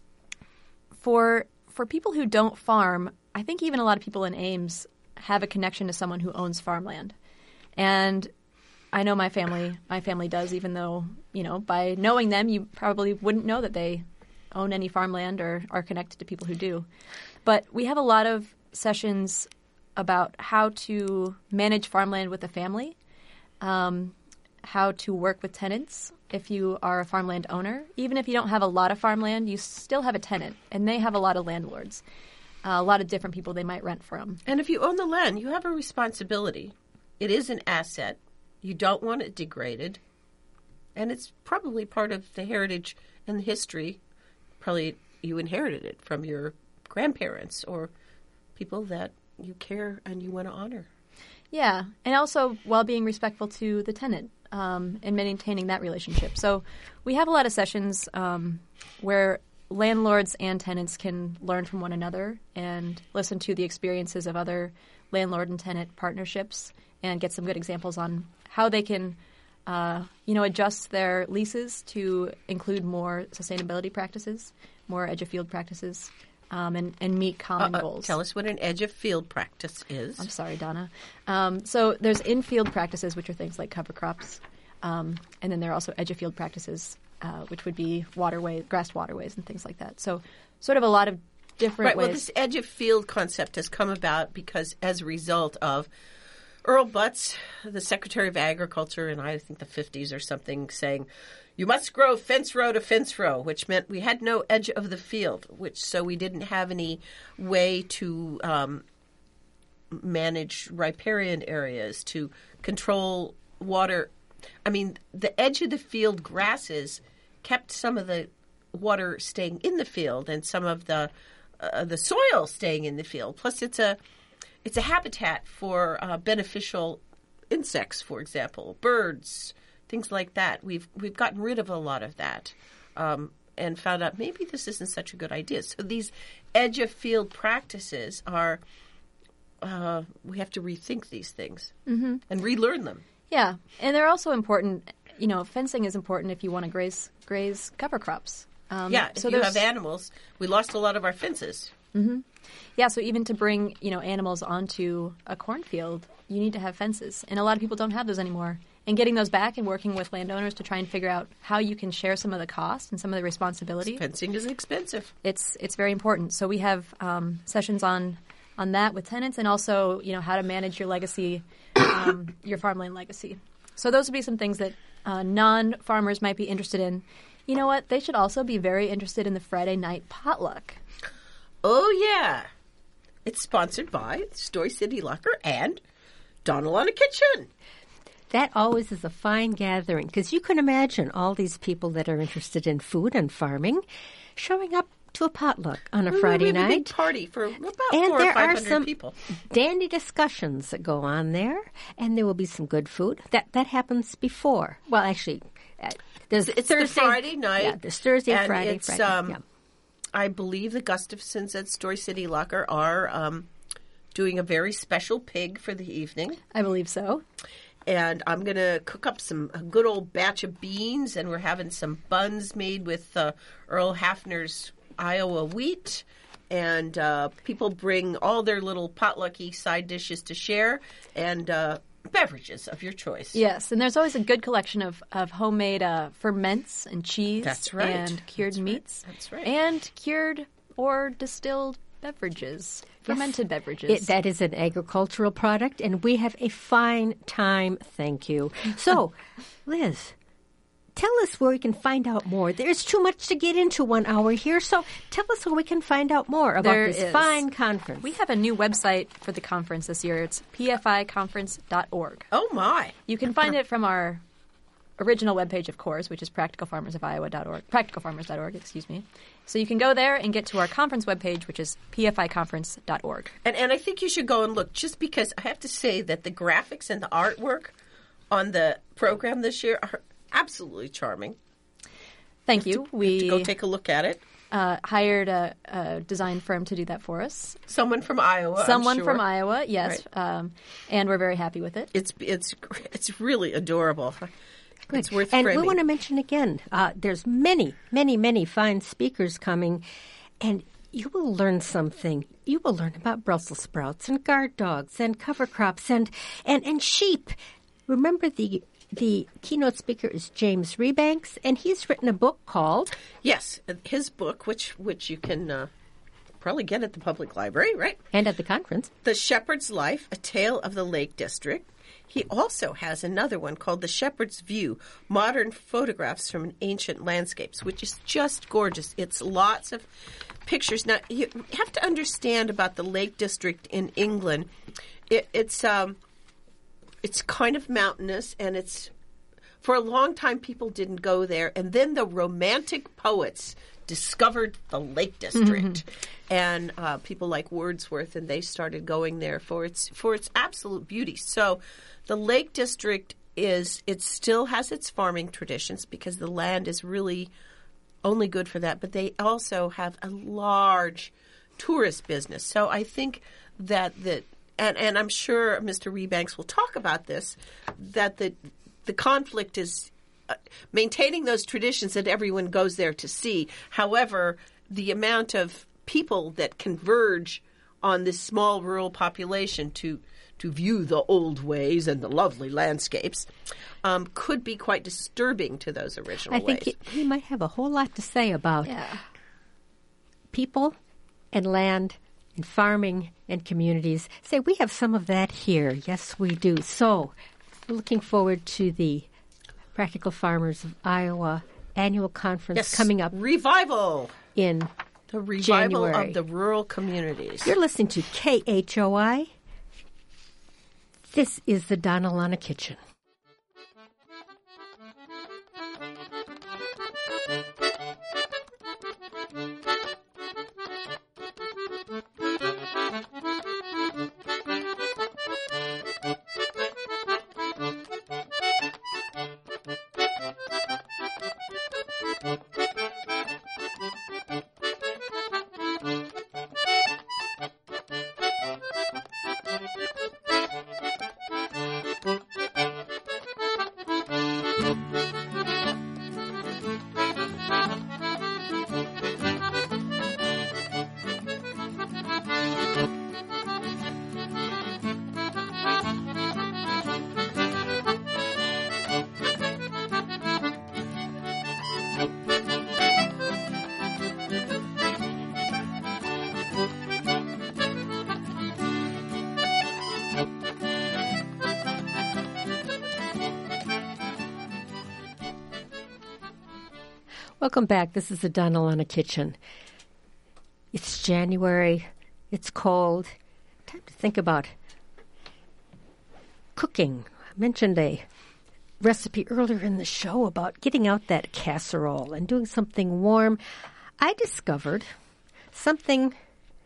for for people who don't farm, I think even a lot of people in Ames have a connection to someone who owns farmland. And I know my family, my family does, even though, you know, by knowing them, you probably wouldn't know that they own any farmland or are connected to people who do. But we have a lot of sessions about how to manage farmland with a family, um, how to work with tenants if you are a farmland owner. Even if you don't have a lot of farmland, you still have a tenant, and they have a lot of landlords, uh, a lot of different people they might rent from. And if you own the land, you have a responsibility. It is an asset. You don't want it degraded. And it's probably part of the heritage and the history. Probably you inherited it from your grandparents or people that you care and you want to honor. Yeah, and also while being respectful to the tenant um, and maintaining that relationship. So we have a lot of sessions um, where landlords and tenants can learn from one another and listen to the experiences of other landlord and tenant partnerships and get some good examples on how they can uh, you know, adjust their leases to include more sustainability practices, more edge of field practices. Um, and, and meet common uh, uh, goals. Tell us what an edge of field practice is. I'm sorry, Donna. Um, so there's in-field practices, which are things like cover crops. Um, and then there are also edge of field practices, uh, which would be waterways, grassed waterways and things like that. So sort of a lot of different right, ways. Well, this edge of field concept has come about because as a result of Earl Butz, the Secretary of Agriculture in, I think, the fifties or something, saying, you must grow fence row to fence row, which meant we had no edge of the field, which so we didn't have any way to um, manage riparian areas, to control water. I mean, the edge of the field grasses kept some of the water staying in the field and some of the uh, the soil staying in the field. Plus, it's a it's a habitat for uh, beneficial insects, for example, birds. Things like that. We've we've gotten rid of a lot of that. Um, and found out maybe this isn't such a good idea. So these edge of field practices are, uh, we have to rethink these things mm-hmm. and relearn them. Yeah, and they're also important. You know, fencing is important if you want to graze graze cover crops. Um, yeah, if so you there's- have animals, we lost a lot of our fences. Mm-hmm. Yeah, so even to bring, you know, animals onto a cornfield, you need to have fences. And a lot of people don't have those anymore. And getting those back and working with landowners to try and figure out how you can share some of the cost and some of the responsibility. Fencing is expensive. It's it's very important. So we have um, sessions on on that with tenants, and also, you know, how to manage your legacy, um, your farmland legacy. So those would be some things that uh, non-farmers might be interested in. You know what? They should also be very interested in the Friday night potluck. Oh, yeah. It's sponsored by Story City Locker and Donald on a Kitchen. That always is a fine gathering, because you can imagine all these people that are interested in food and farming showing up to a potluck on a We- Friday we have a big night. party for about And four there or five are hundred some people. dandy discussions that go on there, and there will be some good food. That that happens before. Well, actually, uh, there's It's Thursday, the Friday night. Yeah, there's Thursday, and Friday, it's, Friday. um, yeah. I believe the Gustafsons at Story City Locker are um, doing a very special pig for the evening. I believe so. And I'm going to cook up some a good old batch of beans, and we're having some buns made with uh, Earl Hafner's Iowa wheat. And uh, people bring all their little potlucky side dishes to share, and uh, beverages of your choice. Yes, and there's always a good collection of, of homemade uh, ferments and cheese. That's right. And cured That's right. meats. That's right. And cured or distilled beverages, fermented beverages. It, that is an agricultural product, and we have a fine time. Thank you. So, Liz, tell us where we can find out more. There's too much to get into one hour here, so tell us where we can find out more about There this is. fine conference. We have a new website for the conference this year. It's p f i conference dot org. Oh, my. You can find it from our original webpage, of course, which is practical farmers of iowa dot org. practical farmers dot org, excuse me. So you can go there and get to our conference webpage, which is p f i conference dot org. And, and I think you should go and look, just because I have to say that the graphics and the artwork on the program this year are absolutely charming. Thank you. We To go take a look at it. uh, hired a, a design firm to do that for us. Someone from Iowa. I'm Someone sure. from Iowa, yes. Right. Um, and we're very happy with it. It's it's it's really adorable. Good. It's worth and framing. we want to mention again, uh, there's many, many, many fine speakers coming, and you will learn something. You will learn about Brussels sprouts and guard dogs and cover crops and and, and sheep. Remember, the the keynote speaker is James Rebanks, and he's written a book called Yes, his book, which which you can uh, probably get at the public library, right? and at the conference. The Shepherd's Life, A Tale of the Lake District. He also has another one called The Shepherd's View, Modern Photographs from Ancient Landscapes, which is just gorgeous. It's lots of pictures. Now, you have to understand about the Lake District in England. It, it's um, it's kind of mountainous, and it's for a long time people didn't go there. And then the Romantic poets discovered the Lake District, and uh, people like Wordsworth, and they started going there for its for its absolute beauty. So, the Lake District is it still has its farming traditions because the land is really only good for that. But they also have a large tourist business. So I think that that and and I'm sure Mister Rebanks will talk about this, that the the conflict is uh, maintaining those traditions that everyone goes there to see. However, the amount of people that converge on this small rural population to to view the old ways and the lovely landscapes um, could be quite disturbing to those original I ways. think he, he might have a whole lot to say about Yeah. people and land and farming and communities. Say, we have some of that here. Yes, we do. So, we're looking forward to the Practical Farmers of Iowa annual conference Yes, coming up revival. in The revival January. of the rural communities. You're listening to K H O I. This is the Donalana Kitchen. Welcome back. This is the Donna Lana Kitchen. It's January. It's cold. Time to think about cooking. I mentioned a recipe earlier in the show about getting out that casserole and doing something warm. I discovered something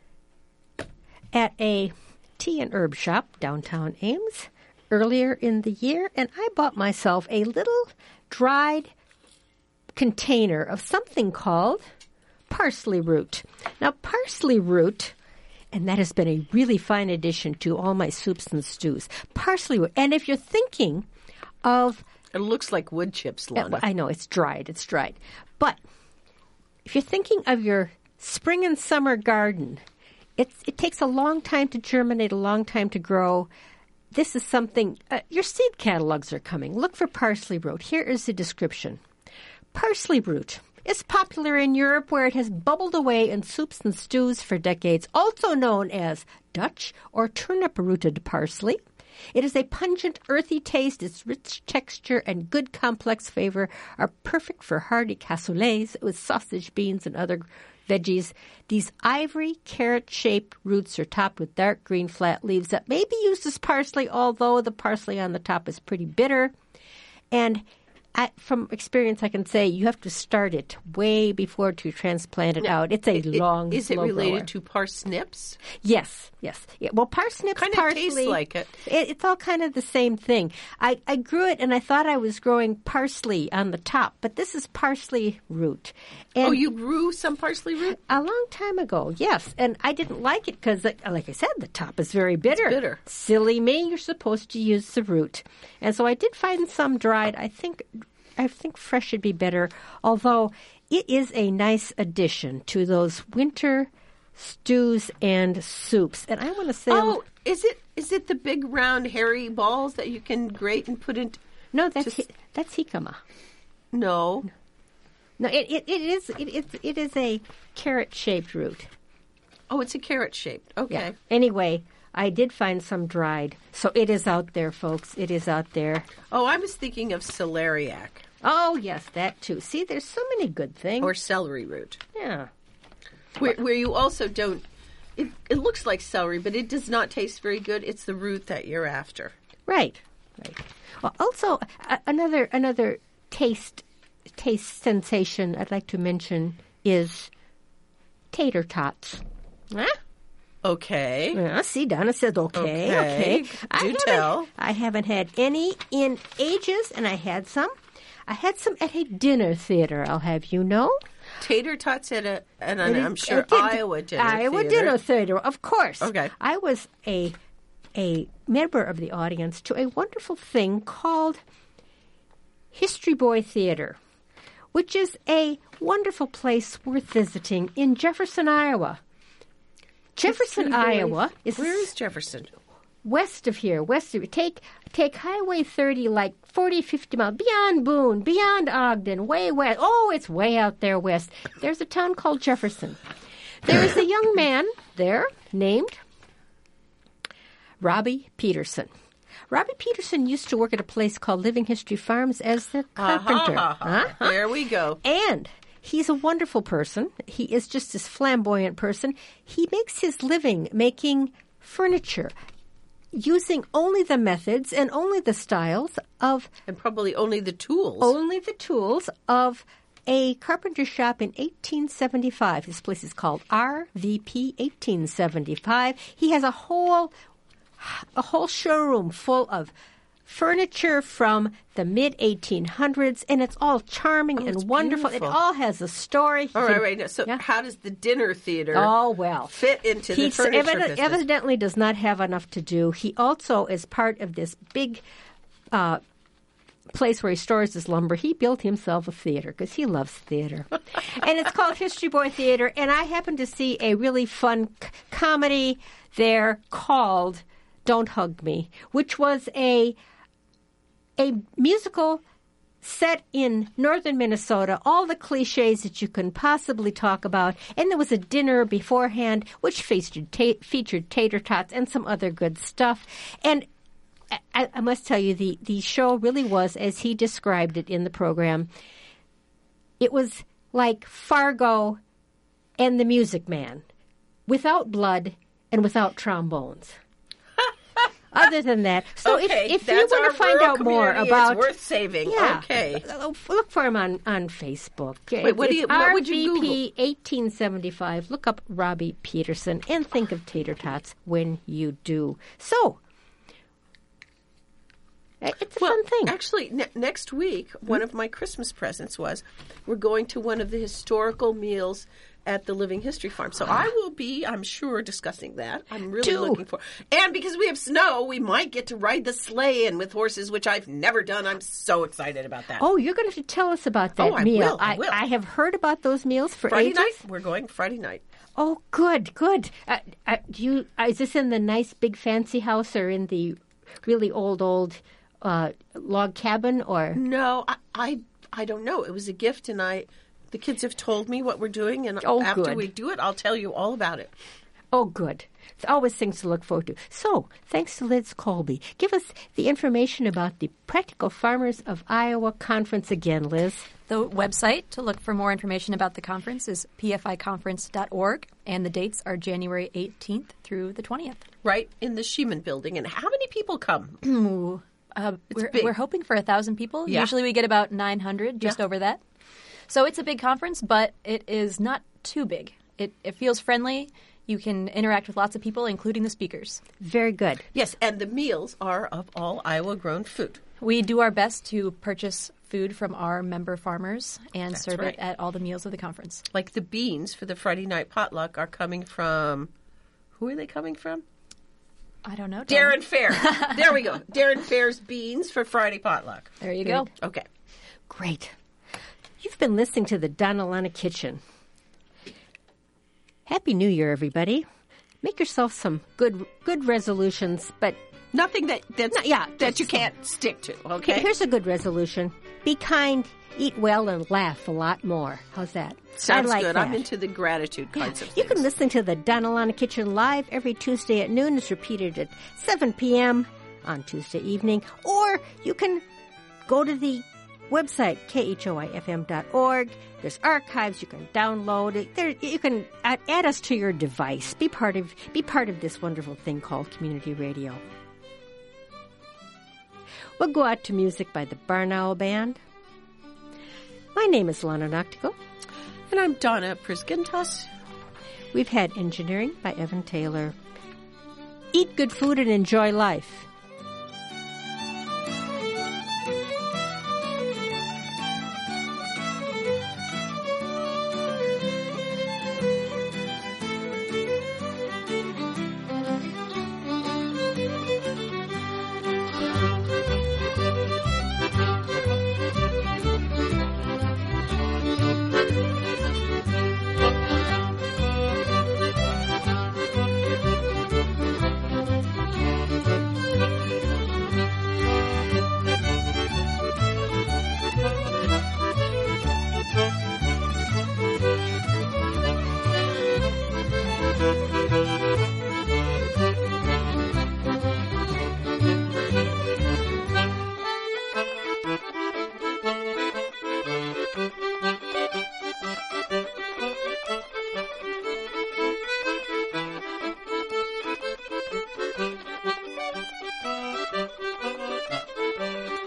at a tea and herb shop downtown Ames earlier in the year, and I bought myself a little dried container of something called parsley root. Now, parsley root, and that has been a really fine addition to all my soups and stews. Parsley root. And if you're thinking of... It looks like wood chips, Lana. I know, it's dried. It's dried. But if you're thinking of your spring and summer garden, it's, it takes a long time to germinate, a long time to grow. This is something... Uh, your seed catalogs are coming. Look for parsley root. Here is the description. Parsley root is popular in Europe, where it has bubbled away in soups and stews for decades, also known as Dutch or turnip-rooted parsley. It is a pungent, earthy taste. Its rich texture and good complex flavor are perfect for hearty cassoulets with sausage, beans, and other veggies. These ivory, carrot-shaped roots are topped with dark green flat leaves that may be used as parsley, although the parsley on the top is pretty bitter. And I, from experience, I can say you have to start it way before to transplant it Now, out. It's a it, long, Is it slow related grower. to parsnips? Yes, yes. Yeah, well, parsnips, Kind of parsley, tastes like it. it. It's all kind of the same thing. I, I grew it, and I thought I was growing parsley on the top, but this is parsley root. And Oh, you grew some parsley root? a long time ago, yes. And I didn't like it because, like I said, the top is very bitter. It's bitter. Silly me, you're supposed to use the root. And so I did find some dried. I think... I think fresh would be better, although it is a nice addition to those winter stews and soups. And I want to say... Oh, is it is it the big round hairy balls that you can grate and put into... No, that's just- hi- that's jicama. No. No, it, it, it is it, it, it is a carrot-shaped root. Oh, it's a carrot shaped. Okay. Yeah. Anyway, I did find some dried. So it is out there, folks. It is out there. Oh, I was thinking of celeriac Oh, yes, that too. See, there's so many good things. or celery root, yeah. where, where you also don't... It, it looks like celery, but it does not taste very good. It's the root that you're after. Right, right. Well, also, a- another another taste taste sensation I'd like to mention is tater tots. Huh? Okay. Yeah, see, Donna says okay, Okay. okay. I Do haven't- tell. I haven't had any in ages, and I had some. I had some at a dinner theater, I'll have you know. Tater tots at a, and At a- I'm sure at a- Iowa dinner Iowa theater. dinner theater, of course. Okay. I was a a member of the audience to a wonderful thing called History Boy Theater, which is a wonderful place worth visiting in Jefferson, Iowa. Jefferson, History Boy. Iowa is Where is Jefferson? west of here, west of take take Highway thirty, like forty, fifty miles beyond Boone, beyond Ogden, way west. Oh, it's way out there west. There's a town called Jefferson. There is a young man there named Robbie Peterson. Robbie Peterson used to work at a place called Living History Farms as their carpenter. Uh-huh. Huh? There we go. And he's a wonderful person. He is just this flamboyant person. He makes his living making furniture using only the methods and only the styles of And probably only the tools. only the tools of a carpenter shop in eighteen seventy-five. His place is called R V P eighteen seventy-five. He has a whole a whole showroom full of furniture from the mid eighteen hundreds, and it's all charming and it's wonderful. beautiful. It all has a story. He All right, can- right. Now, so Yeah. how does the dinner theater Oh, well. fit into the He furniture evid- business? evidently does not have enough to do. He also is part of this big uh, place where he stores his lumber. He built himself a theater because he loves theater. And it's called History Boy Theater. And I happened to see a really fun c- comedy there called Don't Hug Me, which was a a musical set in northern Minnesota, all the cliches that you can possibly talk about. And there was a dinner beforehand, which featured, ta- featured tater tots and some other good stuff. And I, I must tell you, the, the show really was, as he described it in the program, it was like Fargo and the Music Man, without blood and without trombones. Other than that, so okay, if, if that's you want our to find rural out more community, about, it's worth saving. yeah, Okay. look for him on, on Facebook. Wait, what do you- It's what would you R V P eighteen seventy-five. Look up Robbie Peterson and think of tater tots when you do. So, it's a Well, fun thing. actually, ne- next week, one of my Christmas presents was we're going to one of the historical meals at the Living History Farm. So I will be, I'm sure, discussing that. I'm really Do. looking for. And because we have snow, we might get to ride the sleigh in with horses, which I've never done. I'm so excited about that. Oh, you're going to have to tell us about that Oh, I meal. will, I will. I have heard about those meals for Friday ages. night, we're going Friday night. Oh, good, good. Uh, uh, do you? Uh, is this in the nice big fancy house or in the really old old uh, log cabin? Or No, I, I, I don't know. It was a gift, and I, the kids have told me what we're doing, and Oh, after good. we do it, I'll tell you all about it. oh, good. It's always things to look forward to. So, thanks to Liz Colby. Give us the information about the Practical Farmers of Iowa Conference again, Liz. The website to look for more information about the conference is p f i conference dot org, and the dates are January eighteenth through the twentieth. Right in the Sheeman building. And how many people come? Ooh, uh, we're, big. we're hoping for a thousand people. Yeah. Usually we get about nine hundred, just Yeah. over that. So it's a big conference, but it is not too big. It, it feels friendly. You can interact with lots of people, including the speakers. Very good. Yes, and the meals are of all Iowa-grown food. We do our best to purchase food from our member farmers and That's serve right. it at all the meals of the conference. Like the beans for the Friday night potluck are coming from, who are they coming from? I don't know. Darren Fair. There we go. Darren Fair's beans for Friday potluck. There you go. Okay. Great. You've been listening to the Donalana Kitchen. Happy New Year, everybody. Make yourself some good good resolutions, but Nothing that that's, No, yeah, that you that's- can't stick to, okay? here's a good resolution. Be kind, eat well, and laugh a lot more. How's that? Sounds I like good. that. I'm into the gratitude kinds of You things. can listen to the Donalana Kitchen live every Tuesday at noon. It's repeated at seven p.m. on Tuesday evening. Or you can go to the website, k h o i f m dot org. There's archives. You can download it. There, you can add, add us to your device. Be part of be part of this wonderful thing called community radio. We'll go out to music by the Barn Owl Band. My name is Lana Noctico. And I'm Donna Prisgentas. We've had engineering by Evan Taylor. Eat good food and enjoy life.